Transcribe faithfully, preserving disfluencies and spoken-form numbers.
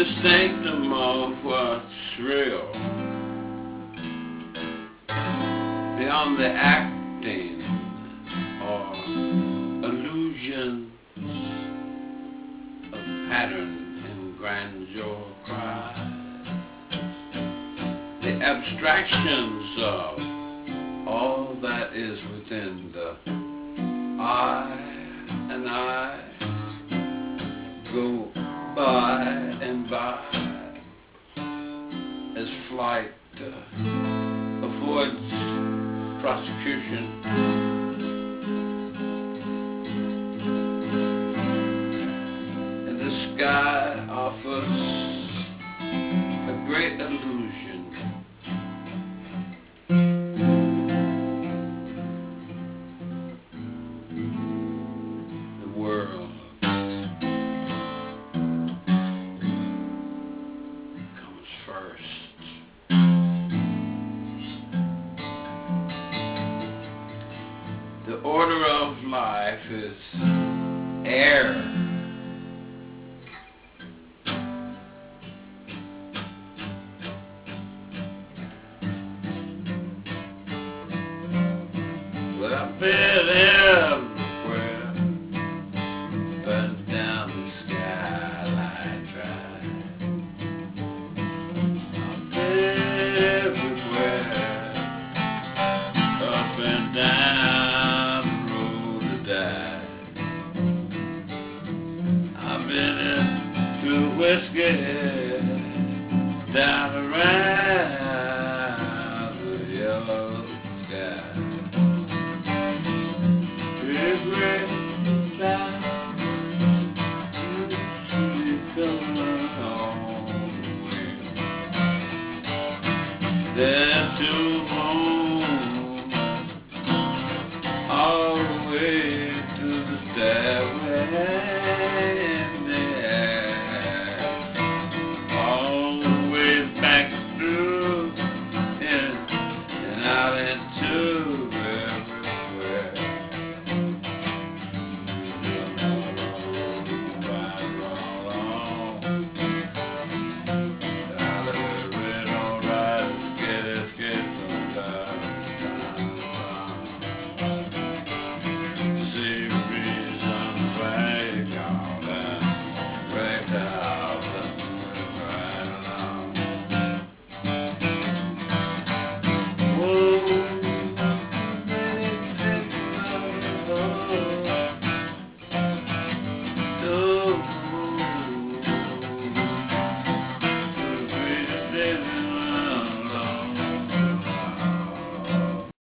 the sanctum of what's real, beyond the acting or illusions of pattern and grandeur cry, the abstractions of all that is within the I and I go by and by as flight uh, avoids prosecution. And the sky offers a great illusion. The world comes first. The order of life is air. Well, I've been everywhere, but down the skyline drive. I've been everywhere, up and down the road to die. I've been into whiskey, down around the yellow sky. Big red cloud, you come on the wind. There's two more